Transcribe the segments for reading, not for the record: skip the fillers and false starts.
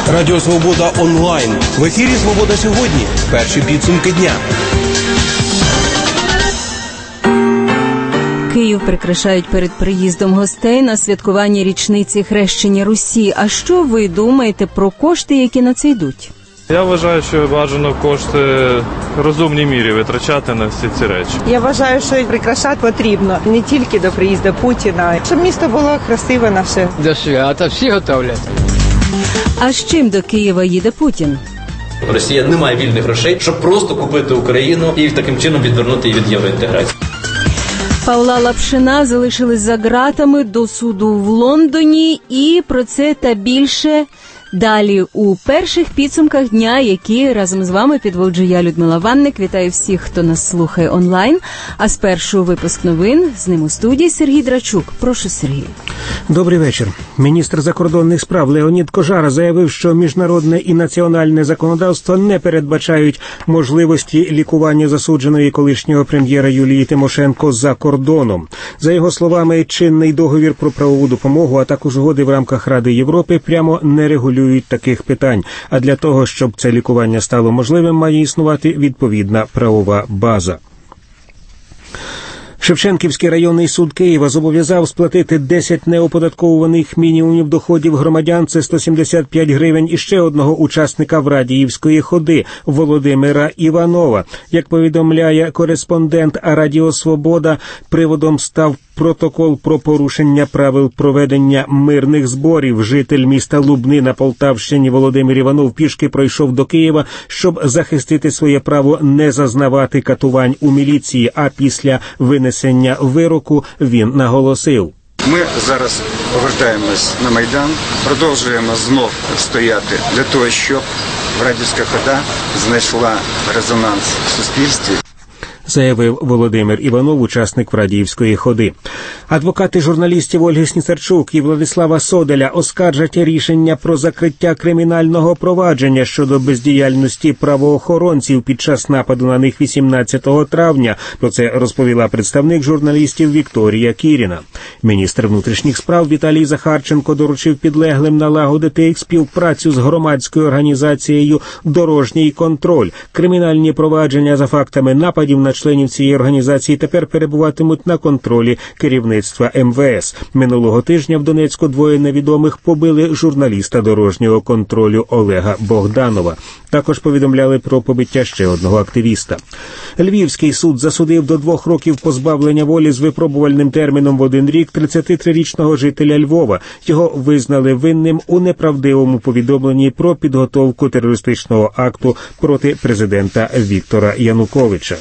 Радіо Свобода онлайн. В ефірі «Свобода сьогодні». Перші підсумки дня. Київ прикрашають перед приїздом гостей на святкування річниці хрещення Русі. А що ви думаєте про кошти, які на це йдуть? Я вважаю, що бажано кошти в розумній мірі витрачати на всі ці речі. Я вважаю, що прикрашати потрібно не тільки до приїзду Путіна, щоб місто було красиве наше. До свята всі готовлять. А з чим до Києва їде Путін? Росія не має вільних грошей, щоб просто купити Україну і таким чином відвернути її від євроінтеграції. Павла Лапшина залишили за ґратами до суду в Лондоні. І про це та більше далі у перших підсумках дня, які разом з вами підводжу я, Людмила Ванник. Вітаю всіх, хто нас слухає онлайн. А спершу випуск новин. З ним у студії Сергій Драчук. Прошу, Сергій. Добрий вечір. Міністр закордонних справ Леонід Кожара заявив, що міжнародне і національне законодавство не передбачають можливості лікування засудженої колишнього прем'єра Юлії Тимошенко за кордоном. За його словами, чинний договір про правову допомогу, а також угоди в рамках Ради Європи прямо не регулюють таких питань. А для того, щоб це лікування стало можливим, має існувати відповідна правова база. Шевченківський районний суд Києва зобов'язав сплатити 10 неоподатковуваних мінімумів доходів громадян, це 175 гривень, і ще одного учасника Врадіївської ходи Володимира Іванова. Як повідомляє кореспондент Радіо Свобода, приводом став протокол про порушення правил проведення мирних зборів. Житель міста Лубни на Полтавщині Володимир Іванов пішки пройшов до Києва, щоб захистити своє право не зазнавати катувань у міліції, а після винесення вироку він наголосив: ми зараз повертаємось на Майдан, продовжуємо знов стояти для того, щоб Врадіївська хода знайшла резонанс в суспільстві. Заявив Володимир Іванов, учасник Врадіївської ходи. Адвокати журналістів Ольги Сніцарчук і Владислава Соделя оскаржать рішення про закриття кримінального провадження щодо бездіяльності правоохоронців під час нападу на них 18 травня. Про це розповіла представник журналістів Вікторія Кіріна. Міністр внутрішніх справ Віталій Захарченко доручив підлеглим налагодити співпрацю з громадською організацією «Дорожній контроль». Кримінальні провадження за фактами нападів на членів цієї організації тепер перебуватимуть на контролі керівництва МВС. Минулого тижня в Донецьку двоє невідомих побили журналіста дорожнього контролю Олега Богданова. Також повідомляли про побиття ще одного активіста. Львівський суд засудив до 2 років позбавлення волі з випробувальним терміном в 1 рік 33-річного жителя Львова. Його визнали винним у неправдивому повідомленні про підготовку терористичного акту проти президента Віктора Януковича.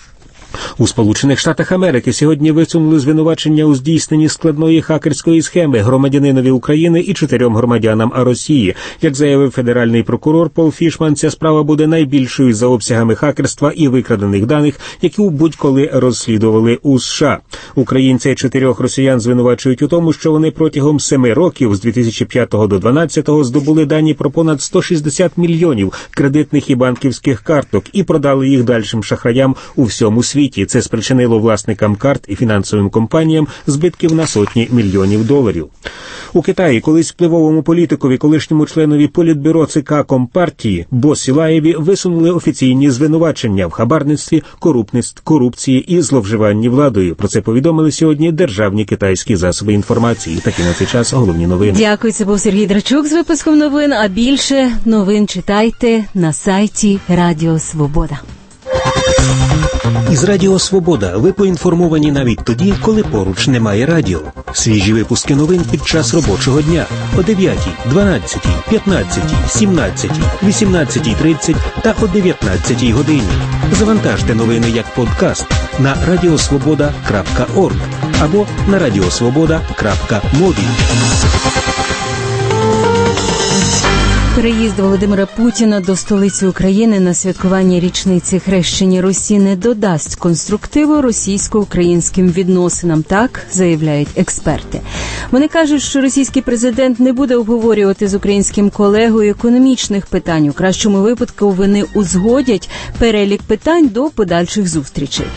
У Сполучених Штатах Америки сьогодні висунули звинувачення у здійсненні складної хакерської схеми громадянинові України і 4 громадянам Росії. Як заявив федеральний прокурор Пол Фішман, ця справа буде найбільшою за обсягами хакерства і викрадених даних, які будь-коли розслідували у США. Українця і 4 росіян звинувачують у тому, що вони протягом 7 років з 2005 до 2012 здобули дані про понад 160 мільйонів кредитних і банківських карток і продали їх дальшим шахраям у всьому світі. Це спричинило власникам карт і фінансовим компаніям збитків на сотні мільйонів доларів. У Китаї колись впливовому політикові, колишньому членові Політбюро ЦК Компартії Бо Сілаєві висунули офіційні звинувачення в хабарництві, корупції і зловживанні владою. Про це повідомили сьогодні державні китайські засоби інформації. Такі на цей час головні новини. Дякую, це був Сергій Драчук з випуском новин. А більше новин читайте на сайті Радіо Свобода. Із Радіо Свобода ви поінформовані навіть тоді, коли поруч немає радіо. Свіжі випуски новин під час робочого дня о 9, 12, 15, 17, 18:30 та о 19 годині. Завантажте новини як подкаст на radiosvoboda.org або на radiosvoboda.mobi. Приїзд Володимира Путіна до столиці України на святкування річниці хрещення Русі не додасть конструктиву російсько-українським відносинам, так заявляють експерти. Вони кажуть, що російський президент не буде обговорювати з українським колегою економічних питань. У кращому випадку вони узгодять перелік питань до подальших зустрічей.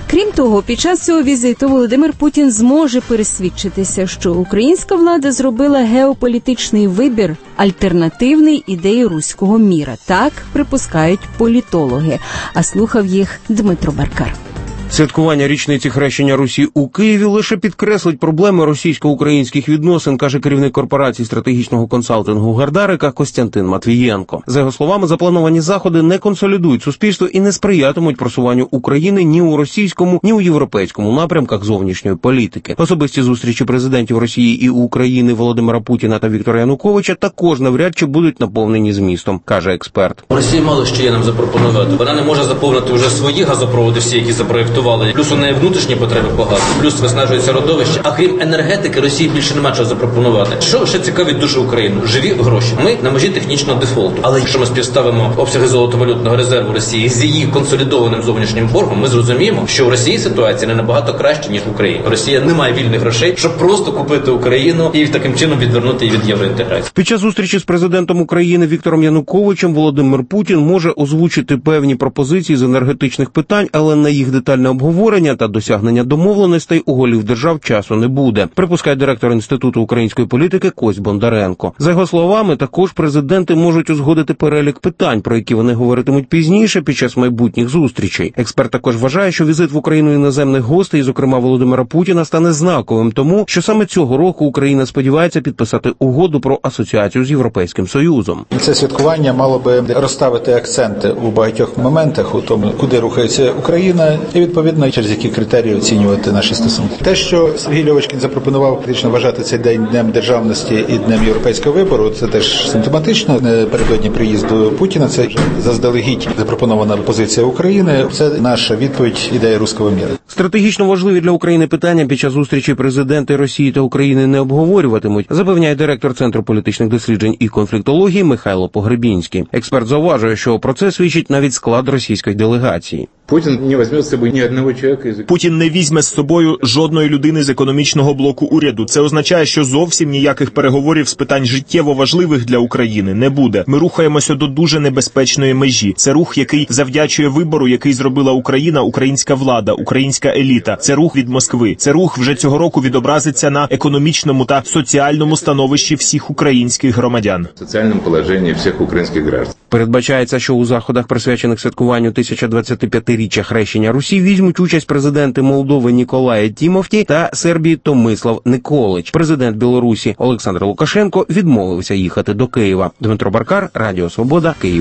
Крім того, під час цього візиту Володимир Путін зможе пересвідчитися, що українська влада зробила геополітичний вибір, альтернативний ідеї руського міра. Так припускають політологи. А слухав їх Дмитро Баркар. Святкування річниці хрещення Русі у Києві лише підкреслить проблеми російсько-українських відносин, каже керівник корпорації стратегічного консалтингу «Гардарика» Костянтин Матвієнко. За його словами, заплановані заходи не консолідують суспільство і не сприятимуть просуванню України ні у російському, ні у європейському напрямках зовнішньої політики. Особисті зустрічі президентів Росії і України Володимира Путіна та Віктора Януковича також навряд чи будуть наповнені змістом, каже експерт. Росія мало що є нам запропонувати. Вона не може заповнити вже свої газопроводи, всі, які запроєктували. Плюс у неї внутрішні потреби багато, плюс виснажується родовище. А крім енергетики, Росії більше нема чого запропонувати. Що ще цікавить душу Україну? Живі гроші. Ми на межі технічного дефолту. Але якщо ми співставимо обсяги золотовалютного резерву Росії з її консолідованим зовнішнім боргом, ми зрозуміємо, що у Росії ситуація не набагато краще, ніж в Україні. Росія не має вільних грошей, щоб просто купити Україну і таким чином відвернути її від євроінтеграції. Під час зустрічі з президентом України Віктором Януковичем Володимир Путін може озвучити певні пропозиції з енергетичних питань, але на їх детальне обговорення та досягнення домовленостей у голів держав часу не буде, припускає директор Інституту української політики Кость Бондаренко. За його словами, також президенти можуть узгодити перелік питань, про які вони говоритимуть пізніше під час майбутніх зустрічей. Експерт також вважає, що візит в Україну іноземних гостей, зокрема Володимира Путіна, стане знаковим тому, що саме цього року Україна сподівається підписати угоду про асоціацію з Європейським Союзом. Це святкування мало би розставити акценти у багатьох моментах, у тому, куди рухається Україна, і відповідно через які критерії оцінювати наші стосунки. Те, що Сергій Льовочкін запропонував фактично вважати цей день Днем державності і Днем європейського вибору, це теж симптоматично. Напередодні приїзду Путіна це заздалегідь запропонована позиція України. Це наша відповідь ідеї руського міра. Стратегічно важливі для України питання під час зустрічі президенти Росії та України не обговорюватимуть, запевняє директор Центру політичних досліджень і конфліктології Михайло Погребінський. Експерт зауважує, що про це свідчить навіть склад російської делегації. Путін не візьме з собою ні одного чоловіка. Путін не візьме з собою жодної людини з економічного блоку уряду. Це означає, що зовсім ніяких переговорів з питань життєво важливих для України не буде. Ми рухаємося до дуже небезпечної межі. Це рух, який завдячує вибору, який зробила Україна, українська влада, українська еліта. Це рух від Москви. Це рух вже цього року відобразиться на економічному та соціальному становищі всіх українських громадян. Соціальному положенні всіх українських граждан. Передбачається, що у заходах, присвячених святкуванню 1025-річчя хрещення Русі, візьмуть участь президенти Молдови Ніколай Тімофті та Сербії Томислав Николич. Президент Білорусі Олександр Лукашенко відмовився їхати до Києва. Дмитро Баркар, Радіо Свобода, Київ.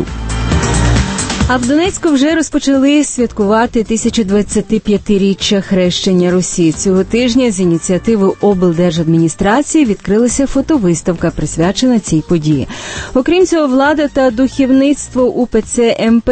А в Донецьку вже розпочали святкувати 1025-річчя хрещення Русі. Цього тижня з ініціативи облдержадміністрації відкрилася фотовиставка, присвячена цій події. Окрім цього, влада та духовництво УПЦ МП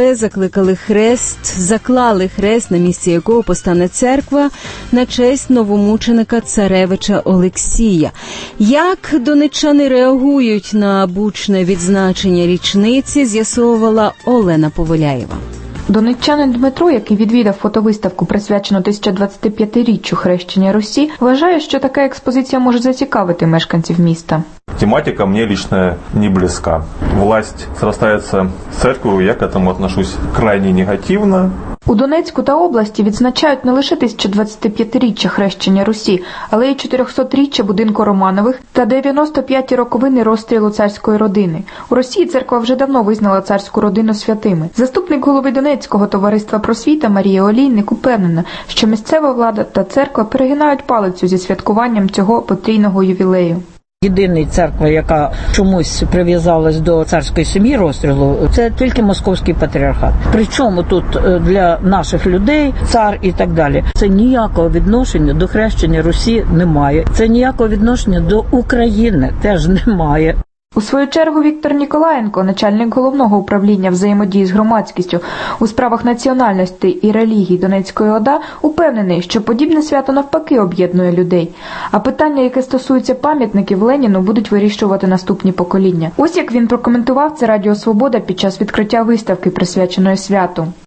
заклали хрест, на місці якого постане церква, на честь новомученика царевича Олексія. Як донеччани реагують на бучне відзначення річниці, з'ясовувала Олена Поволяєва. Донеччанин Дмитро, який відвідав фотовиставку, присвячену 1025-річчю хрещення Русі, вважає, що така експозиція може зацікавити мешканців міста. Тематика мне лично не близка. Власть срастается с церковью, я к этому отношусь крайне негативно. У Донецьку та області відзначають не лише 1025-річчя хрещення Русі, але й 400-річчя будинку Романових та 95-ті роковини розстрілу царської родини. У Росії церква вже давно визнала царську родину святими. Заступник голови Донецького товариства «Просвіта» Марія Олійник упевнена, що місцева влада та церква перегинають палицю зі святкуванням цього потрійного ювілею. Єдина церква, яка чомусь прив'язалась до царської сім'ї розстрілу, це тільки Московський патріархат. Причому тут для наших людей цар і так далі. Це ніякого відношення до хрещення Русі немає. Це ніякого відношення до України теж немає. У свою чергу Віктор Ніколаєнко, начальник головного управління взаємодії з громадськістю у справах національності і релігії Донецької ОДА, упевнений, що подібне свято навпаки об'єднує людей. А питання, яке стосується пам'ятників Леніну, будуть вирішувати наступні покоління. Ось як він прокоментував це Радіо Свобода під час відкриття виставки, присвяченої святу.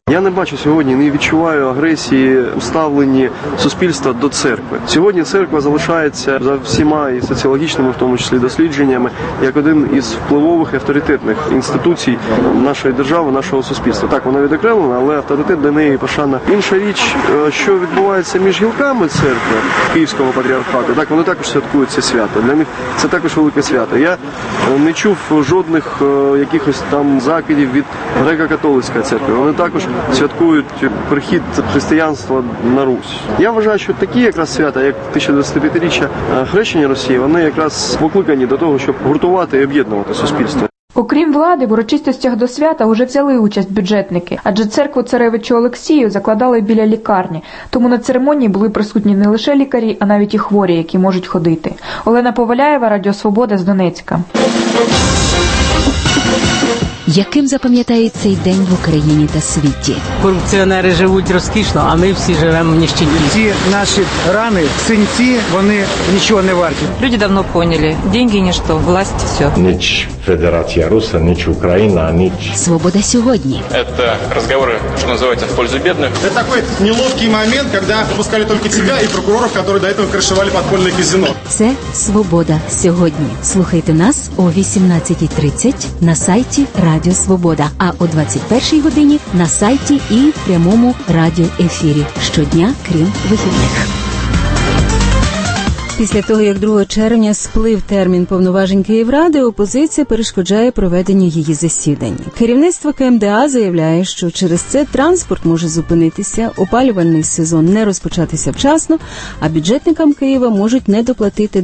Я не бачу сьогодні, не відчуваю агресії у ставленні суспільства до церкви. Сьогодні церква залишається за всіма і соціологічними, в тому числі дослідженнями, як один із впливових і авторитетних інституцій нашої держави, нашого суспільства. Так, вона відокремлена, але авторитет для неї пошана. Інша річ, що відбувається між гілками церкви Київського патріархату, так, вони також святкують це свято. Для них це також велике свято. Я не чув жодних якихось там закидів від греко-католицької церкви. Вони також святкують прихід християнства на Русь. Я вважаю, що такі якраз свята, як 1025-річчя хрещення Росії, вони якраз покликані до того, щоб гуртувати і об'єднувати суспільство. Окрім влади, в урочистостях до свята уже взяли участь бюджетники, адже церкву царевичу Олексію закладали біля лікарні. Тому на церемонії були присутні не лише лікарі, а навіть і хворі, які можуть ходити. Олена Поваляєва, Радіо Свобода з Донецька. Яким запам'ятають цей день в Україні та світі? Корупціонери живуть розкішно, а ми всі живемо в ніщині. Ці наші рани, синці, вони нічого не варті. Люди давно поняли, деньги – ничто, власть – все. Ніч Федерація Руса, ніч Україна, ніч... Свобода сьогодні. Это разговоры, что называется, в пользу бедных. Это такой неловкий момент, когда выпускали только тебя и прокуроров, которые до этого крышевали подпольное казино. Це Свобода сьогодні. Слухайте нас о 18:30 на сайті Радіо Свобода, а о 21-й годині на сайті і в прямому радіоефірі. Щодня, крім вихідних. Після того, як 2 червня сплив термін повноважень Київради, опозиція перешкоджає проведенню її засідань. Керівництво КМДА заявляє, що через це транспорт може зупинитися, опалювальний сезон не розпочатися вчасно, а бюджетникам Києва можуть не доплатити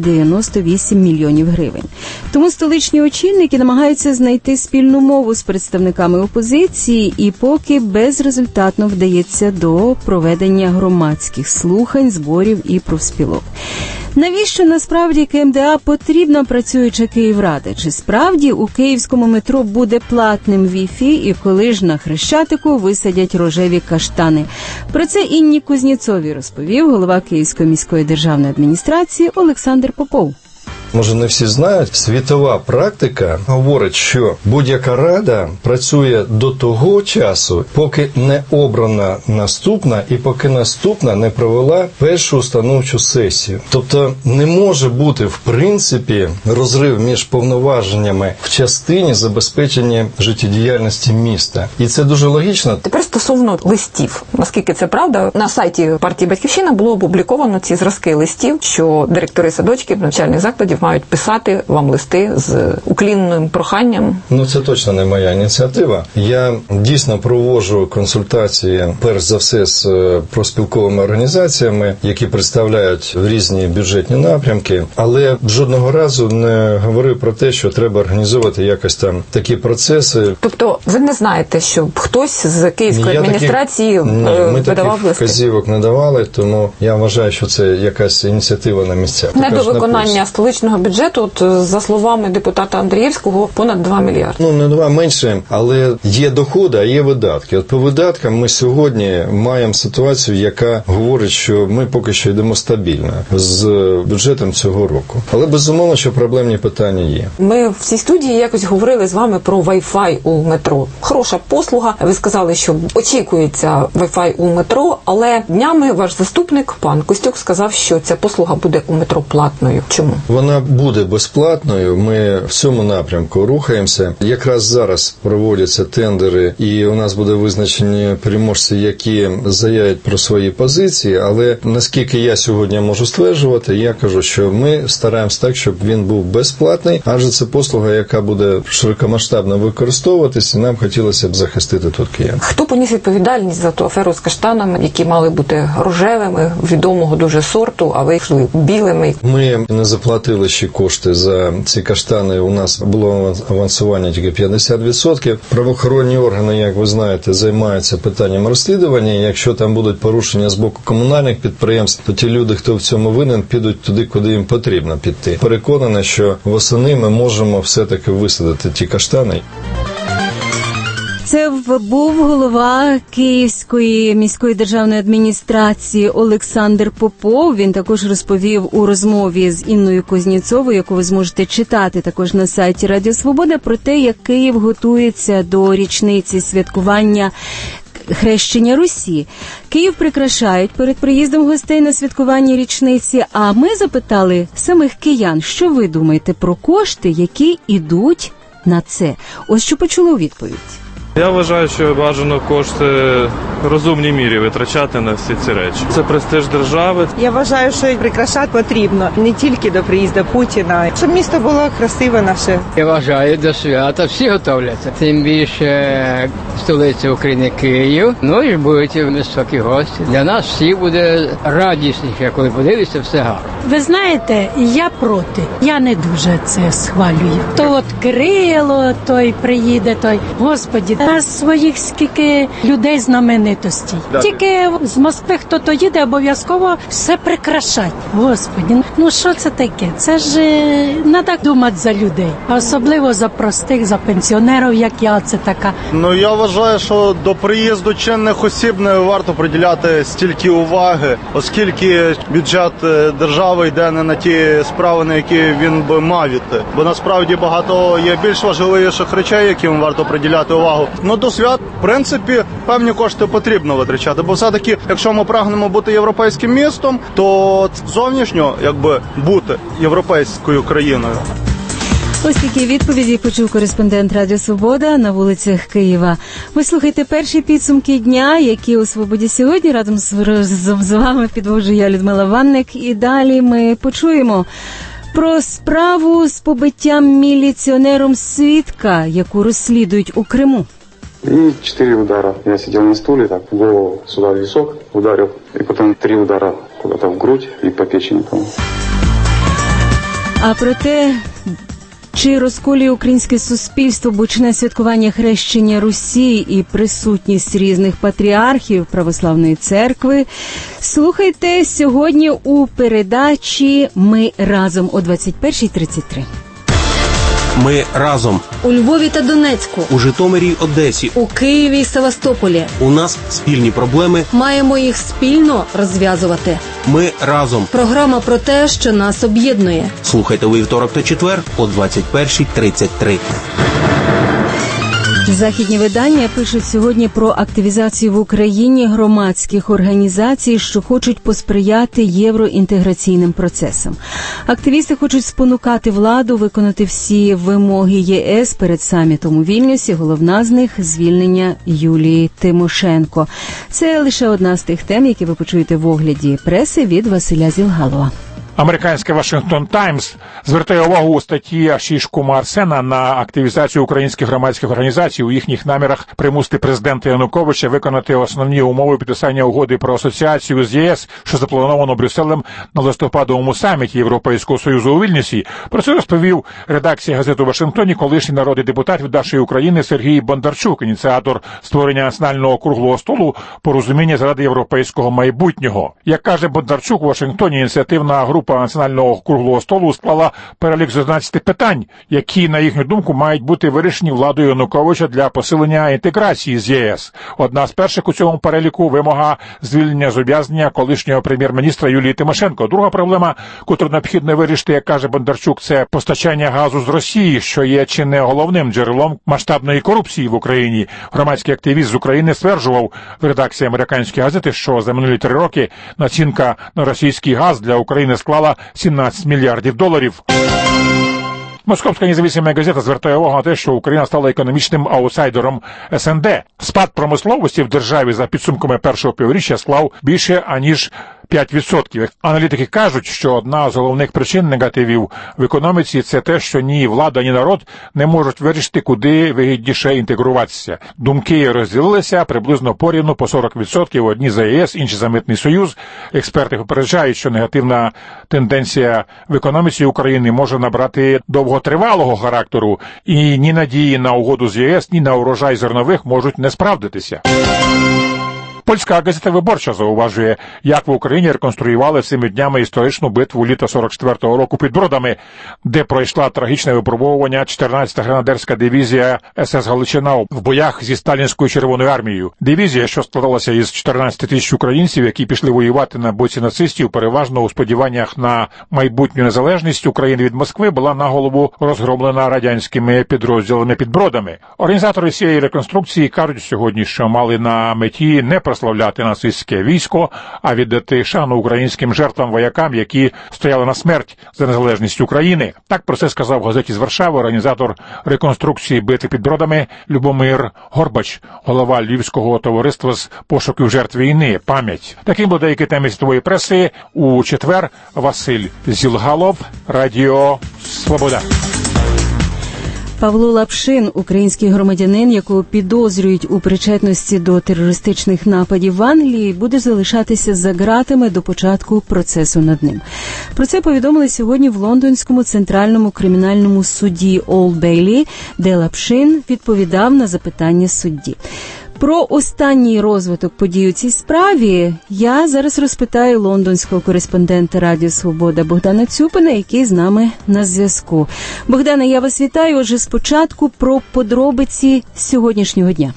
98 мільйонів гривень. Тому столичні очільники намагаються знайти спільну мову з представниками опозиції і поки безрезультатно вдається до проведення громадських слухань, зборів і профспілок. Навіщо насправді КМДА потрібна працююча Київрада? Чи справді у київському метро буде платним Wi-Fi і коли ж на Хрещатику висадять рожеві каштани? Про це Інні Кузнєцовій розповів голова Київської міської державної адміністрації Олександр Попов. Може, не всі знають, світова практика говорить, що будь-яка рада працює до того часу, поки не обрана наступна і поки наступна не провела першу установчу сесію. Тобто не може бути, в принципі, розрив між повноваженнями в частині забезпечення життєдіяльності міста. І це дуже логічно. Тепер стосовно листів. Наскільки це правда, на сайті партії «Батьківщина» було опубліковано ці зразки листів, що директори садочків, навчальних закладів мають писати вам листи з уклінним проханням. Це точно не моя ініціатива. Я дійсно проводжу консультації, перш за все, з профспілковими організаціями, які представляють різні бюджетні напрямки, але жодного разу не говорив про те, що треба організовувати якось там такі процеси. Тобто ви не знаєте, що хтось з Київської адміністрації видавав листи? Ми таких вказівок не давали, тому я вважаю, що це якась ініціатива на місцях. Недовиконання столичного бюджету, за словами депутата Андрієвського, понад 2 мільярди. Не 2, менше, але є доходи, а є видатки. От по видаткам ми сьогодні маємо ситуацію, яка говорить, що ми поки що йдемо стабільно з бюджетом цього року. Але безумовно, що проблемні питання є. Ми в цій студії якось говорили з вами про Wi-Fi у метро. Хороша послуга. Ви сказали, що очікується Wi-Fi у метро, але днями ваш заступник, пан Костюк, сказав, що ця послуга буде у метро платною. Чому? Вона буде безплатною. Ми в цьому напрямку рухаємося. Якраз зараз проводяться тендери, і у нас буде визначені переможці, які заявлять про свої позиції, але наскільки я сьогодні можу стверджувати, я кажу, що ми стараємось так, щоб він був безплатний, адже це послуга, яка буде широкомасштабно використовуватись, і нам хотілося б захистити тут киян. Хто поніс відповідальність за ту аферу з каштанами, які мали бути рожевими, відомого дуже сорту, а вийшли білими? Ми не заплатили ще кошти за ці каштани. У нас було авансування тільки 50%. Правоохоронні органи, як ви знаєте, займаються питанням розслідування. Якщо там будуть порушення з боку комунальних підприємств, то ті люди, хто в цьому винен, підуть туди, куди їм потрібно піти. Переконаний, що восени ми можемо все-таки висадити ті каштани. Це був голова Київської міської державної адміністрації Олександр Попов. Він також розповів у розмові з Інною Кузнєцовою, яку ви зможете читати також на сайті Радіо Свобода, про те, як Київ готується до річниці святкування хрещення Русі. Київ прикрашають перед приїздом гостей на святкування річниці, а ми запитали самих киян, що ви думаєте про кошти, які йдуть на це. Ось що почули у відповідь. Я вважаю, що бажано кошти в розумній мірі витрачати на всі ці речі. Це престиж держави. Я вважаю, що прикрашати потрібно не тільки до приїзду Путіна, щоб місто було красиве наше. Я вважаю, до свята всі готовляться. Тим більше столиця України Київ. Ну і будуть високі гості. Для нас всі буде радісніше, коли подивишся, все гарно. Ви знаєте, я проти. Я не дуже це схвалюю. То от Кирило, той приїде, той, Господі, а своїх скільки людей знаменитостей. Тільки з Москви хто-то їде, обов'язково все прикрашать. Господи, ну що це таке? Це ж треба думати за людей. А особливо за простих, за пенсіонерів, як я, це така. Ну, я вважаю, що до приїзду чинних осіб не варто приділяти стільки уваги, оскільки бюджет держави йде не на ті справи, на які він би мав іти. Бо насправді багато є більш важливіших речей, яким варто приділяти увагу. Ну, до свят, в принципі, певні кошти потрібно витрачати, бо все-таки, якщо ми прагнемо бути європейським містом, то зовнішньо, якби, бути європейською країною. Ось такі відповіді почув кореспондент Радіо Свобода на вулицях Києва. Ви слухайте перші підсумки дня, які у Свободі сьогодні. Разом з вами підводжу я, Людмила Ванник. І далі ми почуємо про справу з побиттям міліціонером свідка, яку розслідують у Криму. И 4 удара. Я сидел на стуле, так, голову сюда в висок ударил, и потом 3 удара куда-то в грудь и по печени, по-моему. А про те, чи розколює українське суспільство бучне святкування хрещення Русі і присутність різних патріархів Православної церкви, слухайте сьогодні у передачі «Ми разом» о 21:33. Ми разом. У Львові та Донецьку. У Житомирі й Одесі. У Києві й Севастополі. У нас спільні проблеми. Маємо їх спільно розв'язувати. Ми разом. Програма про те, що нас об'єднує. Слухайте у вівторок та четвер о 21:33. Західні видання пишуть сьогодні про активізацію в Україні громадських організацій, що хочуть посприяти євроінтеграційним процесам. Активісти хочуть спонукати владу виконати всі вимоги ЄС перед самітом у Вільнюсі. Головна з них – звільнення Юлії Тимошенко. Це лише одна з тих тем, які ви почуєте в огляді преси від Василя Зілгалова. Американський «Вашингтон Таймс» звертає увагу у статті Шишкума Арсена на активізацію українських громадських організацій у їхніх намірах примусити президента Януковича виконати основні умови підписання угоди про асоціацію з ЄС, що заплановано Брюсселем на листопадовому саміті Європейського Союзу у Вільнюсі. Про це розповів редакція газети у Вашингтоні колишній народний депутат від нашої України Сергій Бондарчук, ініціатор створення національного круглого столу «Порозуміння заради європейського майбутнього». Як каже Бондарчук, у Вашингтоні ініціативна група національного круглого столу склала перелік з 11 питань, які, на їхню думку, мають бути вирішені владою Януковича для посилення інтеграції з ЄС. Одна з перших у цьому переліку – вимога звільнення з ув'язнення колишнього прем'єр-міністра Юлії Тимошенко. Друга проблема, котру необхідно вирішити, як каже Бондарчук, це постачання газу з Росії, що є чи не головним джерелом масштабної корупції в Україні. Громадський активіст з України стверджував в редакції американської газети, що за минулі 3 роки націнка на російський газ для України склала $17 мільярдів. Московська незалежна газета звертає увагу на те, що Україна стала економічним аутсайдером СНД. Спад промисловості в державі за підсумками першого півріччя склав більше, аніж 5%. Аналітики кажуть, що одна з головних причин негативів в економіці – це те, що ні влада, ні народ не можуть вирішити, куди вигідніше інтегруватися. Думки розділилися приблизно порівну по 40%, одні за ЄС, інші за Митний Союз. Експерти попереджають, що негативна тенденція в економіці України може набрати довготривалого характеру, і ні надії на угоду з ЄС, ні на урожай зернових можуть не справдитися. Польська газета «Виборча» зауважує, як в Україні реконструювали цими днями історичну битву літа 44-го року під Бродами, де пройшла трагічне випробовування 14-та гренадерська дивізія СС «Галичина» в боях зі сталінською Червоною армією. Дивізія, що складалася із 14 тисяч українців, які пішли воювати на боці нацистів, переважно у сподіваннях на майбутню незалежність України від Москви, була на голову розгромлена радянськими підрозділами під Бродами. Організатори цієї реконструкції кажуть сьогодні, що мали на меті не прославляти нацистське військо, а віддати шану українським жертвам-воякам, які стояли на смерть за незалежність України. Так про це сказав в газеті з Варшави організатор реконструкції битви під Бродами Любомир Горбач, голова Львівського товариства з пошуків жертв війни «Пам'ять». Таким були деякі теми світової преси. У четвер Василь Зілгалов, Радіо Свобода. Павло Лапшин, український громадянин, якого підозрюють у причетності до терористичних нападів в Англії, буде залишатися за ґратами до початку процесу над ним. Про це повідомили сьогодні в Лондонському центральному кримінальному суді Олд Бейлі, де Лапшин відповідав на запитання судді. Про останній розвиток подій у цій справі я зараз розпитаю лондонського кореспондента Радіо Свобода Богдана Цюпина, який з нами на зв'язку. Богдане, я вас вітаю. Отже, спочатку про подробиці сьогоднішнього дня.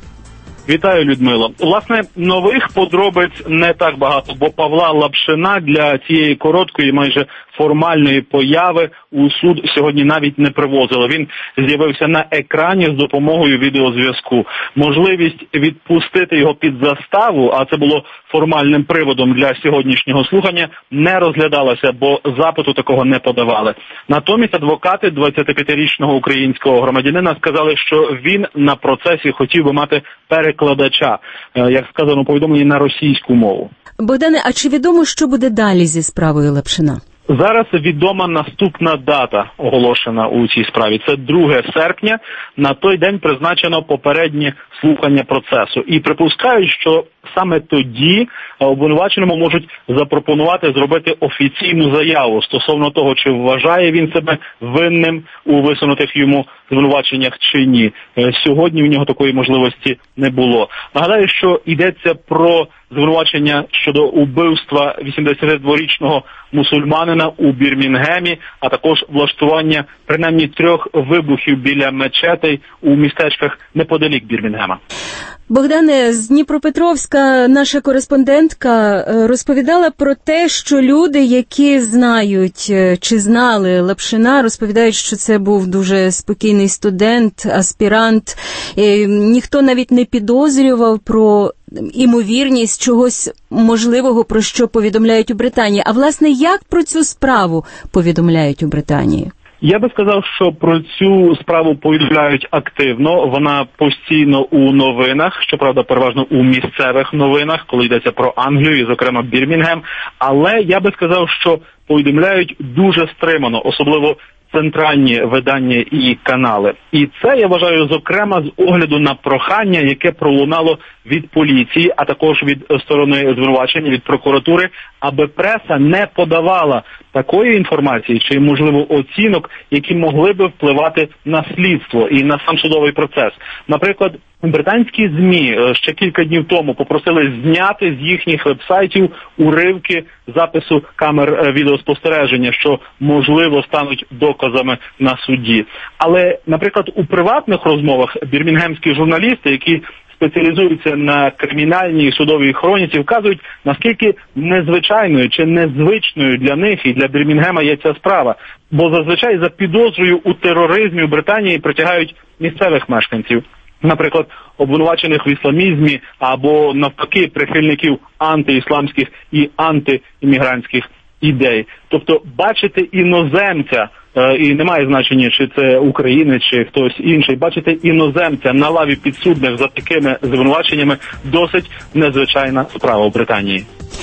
Вітаю, Людмило. Власне, нових подробиць не так багато, бо Павла Лапшина для цієї короткої, майже формальної появи у суд сьогодні навіть не привозили. Він з'явився на екрані з допомогою відеозв'язку. Можливість відпустити його під заставу, а це було формальним приводом для сьогоднішнього слухання, не розглядалося, бо запиту такого не подавали. Натомість адвокати 25-річного українського громадянина сказали, що він на процесі хотів би мати перекладача, як сказано у повідомленні, на російську мову. Богдане, а чи відомо, що буде далі зі справою Лапшина? Зараз відома наступна дата, оголошена у цій справі. Це 2 серпня. На той день призначено попереднє слухання процесу. І припускають, що саме тоді обвинуваченому можуть запропонувати зробити офіційну заяву стосовно того, чи вважає він себе винним у висунутих йому звинуваченнях чи ні. Сьогодні в нього такої можливості не було. Нагадаю, що йдеться про звинувачення щодо убивства 82-річного мусульманина у Бірмінгемі, а також влаштування принаймні 3 вибухів біля мечетей у містечках неподалік Бірмінгема. Богдане, з Дніпропетровська наша кореспондентка розповідала про те, що люди, які знають чи знали Лапшина, розповідають, що це був дуже спокійний студент, аспірант. Ніхто навіть не підозрював про імовірність чогось можливого, про що повідомляють у Британії. А власне, як про цю справу повідомляють у Британії? Я би сказав, що про цю справу повідомляють активно. Вона постійно у новинах, щоправда, переважно у місцевих новинах, коли йдеться про Англію, і, зокрема, Бірмінгем. Але я би сказав, що повідомляють дуже стримано, особливо центральні видання і канали. І це, я вважаю, зокрема, з огляду на прохання, яке пролунало від поліції, а також від сторони звинувачення, від прокуратури, аби преса не подавала такої інформації чи, можливо, оцінок, які могли би впливати на слідство і на сам судовий процес. Наприклад, британські ЗМІ ще кілька днів тому попросили зняти з їхніх вебсайтів уривки запису камер відеоспостереження, що, можливо, стануть доказами на суді. Але, наприклад, у приватних розмовах бірмінгемські журналісти, які спеціалізуються на кримінальній і судовій хроніці, вказують, наскільки незвичайною чи незвичною для них і для Бірмінгема є ця справа. Бо зазвичай за підозрою у тероризмі у Британії притягають місцевих мешканців. Наприклад, обвинувачених в ісламізмі або, навпаки, прихильників антиісламських і антиіммігрантських ідей. Тобто бачити іноземця, і немає значення, чи це українець, чи хтось інший, бачити іноземця на лаві підсудних за такими звинуваченнями досить незвичайна справа в Британії.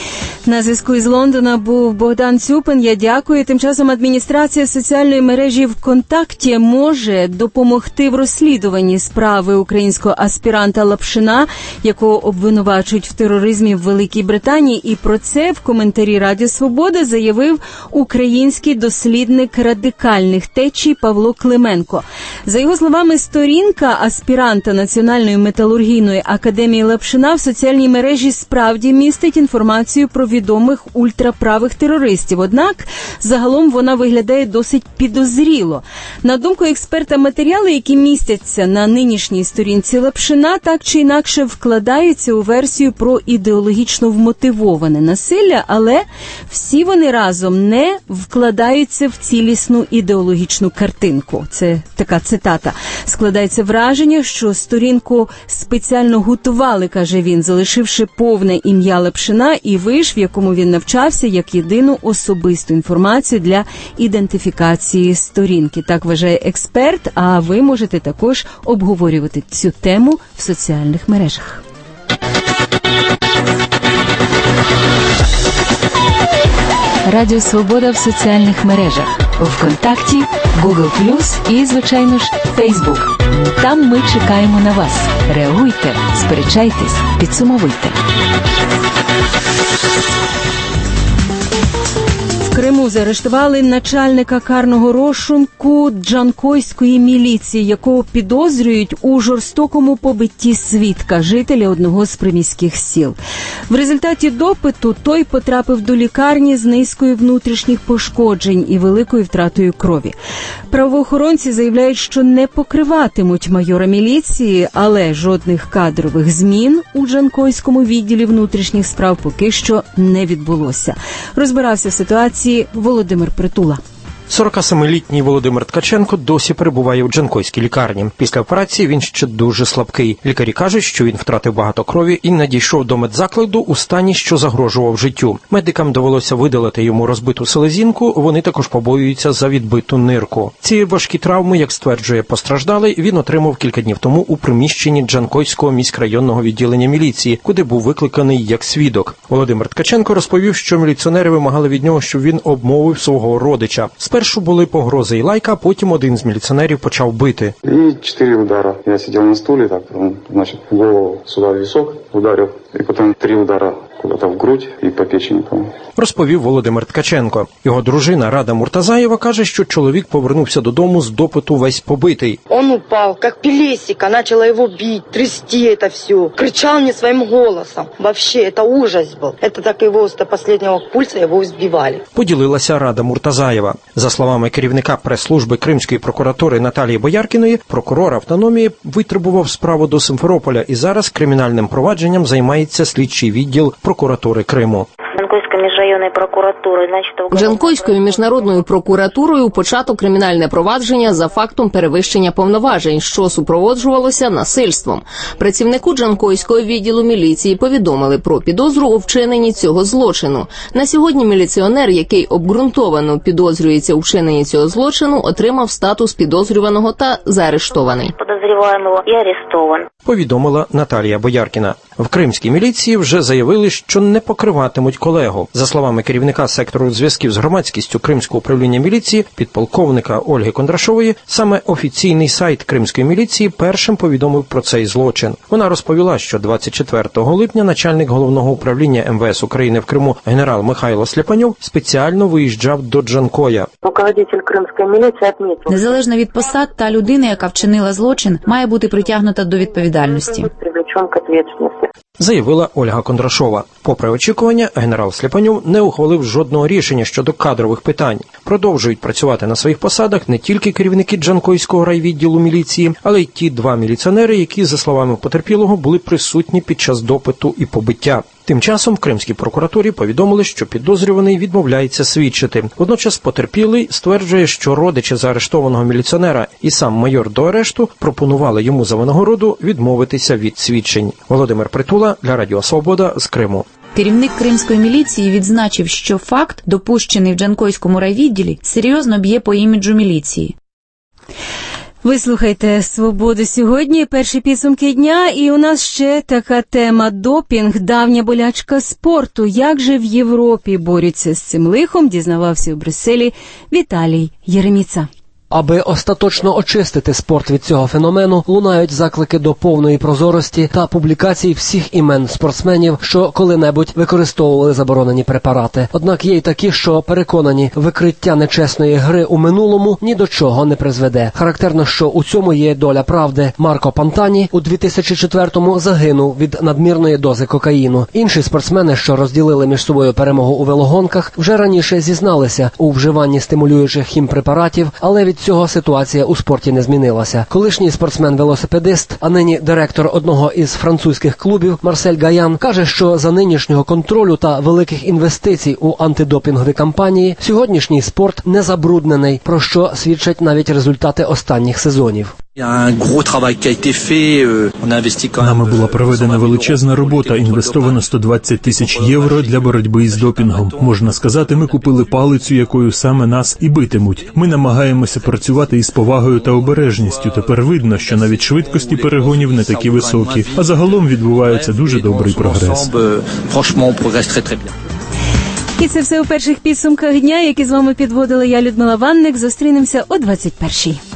На зв'язку із Лондона був Богдан Цюпин. Я дякую. Тим часом адміністрація соціальної мережі ВКонтакті може допомогти в розслідуванні справи українського аспіранта Лапшина, якого обвинувачують в тероризмі в Великій Британії. І про це в коментарі Радіо Свобода заявив український дослідник радикалів радикальних течій Павло Клименко. За його словами, сторінка аспіранта Національної металургійної академії Лапшина в соціальній мережі справді містить інформацію про відомих ультраправих терористів. Однак, загалом вона виглядає досить підозріло. На думку експерта, матеріали, які містяться на нинішній сторінці Лапшина, так чи інакше вкладаються у версію про ідеологічно вмотивоване насилля, але всі вони разом не вкладаються в цілісну ідеологічну картинку. Це така цитата. Складається враження, що сторінку спеціально готували, каже він, залишивши повне ім'я Лапшина і виш, в якому він навчався, як єдину особисту інформацію для ідентифікації сторінки. Так вважає експерт, а ви можете також обговорювати цю тему в соціальних мережах. Радіо Свобода в соціальних мережах. ВКонтакті, Google+, і, звичайно ж, Facebook. Там ми чекаємо на вас. Реагуйте, сперечайтесь, підсумовуйте. В Криму заарештували начальника карного розшуку Джанкойської міліції, якого підозрюють у жорстокому побитті свідка, жителя одного з приміських сіл. В результаті допиту той потрапив до лікарні з низкою внутрішніх пошкоджень і великою втратою крові. Правоохоронці заявляють, що не покриватимуть майора міліції, але жодних кадрових змін у Джанкойському відділі внутрішніх справ поки що не відбулося. Розбирався в ситуації Володимир Притула. 47-літній Володимир Ткаченко досі перебуває у Джанкойській лікарні. Після операції він ще дуже слабкий. Лікарі кажуть, що він втратив багато крові і надійшов до медзакладу у стані, що загрожував життю. Медикам довелося видалити йому розбиту селезінку, вони також побоюються за відбиту нирку. Ці важкі травми, як стверджує постраждалий, він отримав кілька днів тому у приміщенні Джанкойського міськрайонного відділення міліції, куди був викликаний як свідок. Володимир Ткаченко розповів, що міліціонери вимагали від нього, щоб він обмовив свого родича. Спершу були погрози і лайка, потім один з міліціонерів почав бити. И 4 удара. Я сидел на стуле, так, значит, голову сюда в висок ударил, и потом 3 удара куда-то в грудь и по печени, по-моему. Розповів Володимир Ткаченко. Його дружина Рада Муртазаєва каже, що чоловік повернувся додому з допиту весь побитий. Он упал, как пелесика, начала его бить, трясти это все. Кричал не своим голосом. Вообще, это ужас был. Это так его до последнего пульса его избивали. Поділилася Рада Муртазаєва. За словами керівника прес-служби Кримської прокуратури Наталії Бояркіної, прокурор автономії витребував справу до Симферополя і зараз кримінальним провадженням займається слідчий відділ прокуратури Криму. Джанкойською міжнародною прокуратурою почато кримінальне провадження за фактом перевищення повноважень, що супроводжувалося насильством. Працівнику Джанкойського відділу міліції повідомили про підозру у вчиненні цього злочину. На сьогодні міліціонер, який обґрунтовано підозрюється у вчиненні цього злочину, отримав статус підозрюваного та заарештований. Повідомила Наталія Бояркіна. В кримській міліції вже заявили, що не покриватимуть колегу. За словами керівника сектору зв'язків з громадськістю Кримського управління міліції, підполковника Ольги Кондрашової, саме офіційний сайт Кримської міліції першим повідомив про цей злочин. Вона розповіла, що 24 липня начальник головного управління МВС України в Криму генерал Михайло Сляпаньов спеціально виїжджав до Джанкоя. Незалежно від посад, та людина, яка вчинила злочин, має бути притягнута до відповідальності. Заявила Ольга Кондрашова. Попри очікування, генерал Сляпаньов не ухвалив жодного рішення щодо кадрових питань. Продовжують працювати на своїх посадах не тільки керівники Джанкойського райвідділу міліції, але й ті 2 міліціонери, які, за словами потерпілого, були присутні під час допиту і побиття. Тим часом в Кримській прокуратурі повідомили, що підозрюваний відмовляється свідчити. Водночас потерпілий стверджує, що родичі заарештованого міліціонера і сам майор до арешту пропонували йому за винагороду відмовитися від свідчень. Володимир Притула для Радіо Свобода з Криму. Керівник кримської міліції відзначив, що факт, допущений в Джанкойському райвідділі, серйозно б'є по іміджу міліції. Ви слухаєте «Свободу сьогодні», перші підсумки дня, і у нас ще така тема – допінг, давня болячка спорту. Як же в Європі борються з цим лихом, дізнавався у Брюсселі Віталій Єреміца. Аби остаточно очистити спорт від цього феномену, лунають заклики до повної прозорості та публікацій всіх імен спортсменів, що коли-небудь використовували заборонені препарати. Однак є й такі, що переконані, викриття нечесної гри у минулому ні до чого не призведе. Характерно, що у цьому є доля правди. Марко Пантані у 2004-му загинув від надмірної дози кокаїну. Інші спортсмени, що розділили між собою перемогу у велогонках, вже раніше зізналися у вживанні стимулюючих хімпрепаратів, але від цього ситуація у спорті не змінилася. Колишній спортсмен-велосипедист, а нині директор одного із французьких клубів Марсель Гаян, каже, що за нинішнього контролю та великих інвестицій у антидопінгові кампанії сьогоднішній спорт не забруднений, про що свідчать навіть результати останніх сезонів. Нами була проведена величезна робота, інвестовано 120 тисяч євро для боротьби із допінгом. Можна сказати, ми купили палицю, якою саме нас і битимуть. Ми намагаємося працювати із повагою та обережністю. Тепер видно, що навіть швидкості перегонів не такі високі, а загалом відбувається дуже добрий прогрес. І це все у перших підсумках дня, які з вами підводила я, Людмила Ванник. Зустрінемося о 21-й.